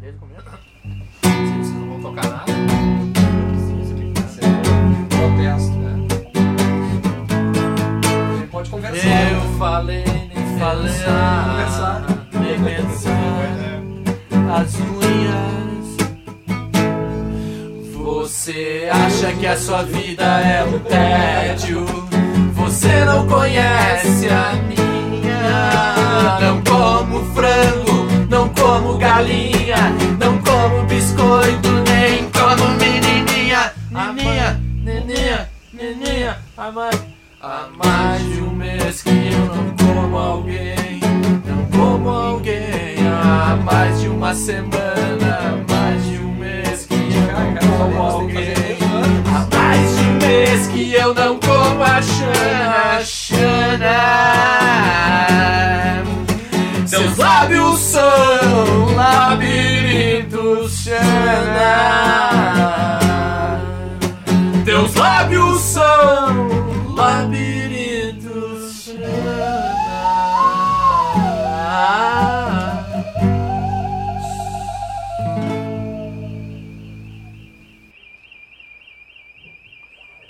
desde o começo. Vocês não vão tocar nada? Protesto, né? Pode conversar. Eu falei, nem falei, nem pensar. As unhas. Você acha que a sua vida é um tédio? Você não conhece a minha. Não como frango, não como galinha, não como biscoito, nem como menininha. Neninha, há mais de um mês que eu não como alguém. Não como alguém. Há mais de uma semana, mais de um mês que eu não como alguém. Há mais de um mês que eu não como a Xana. Seus lábios são labirintos, Xana. Teus lábios são labirintos, Xana.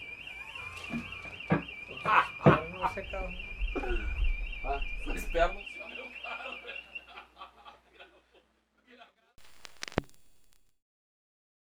Espera.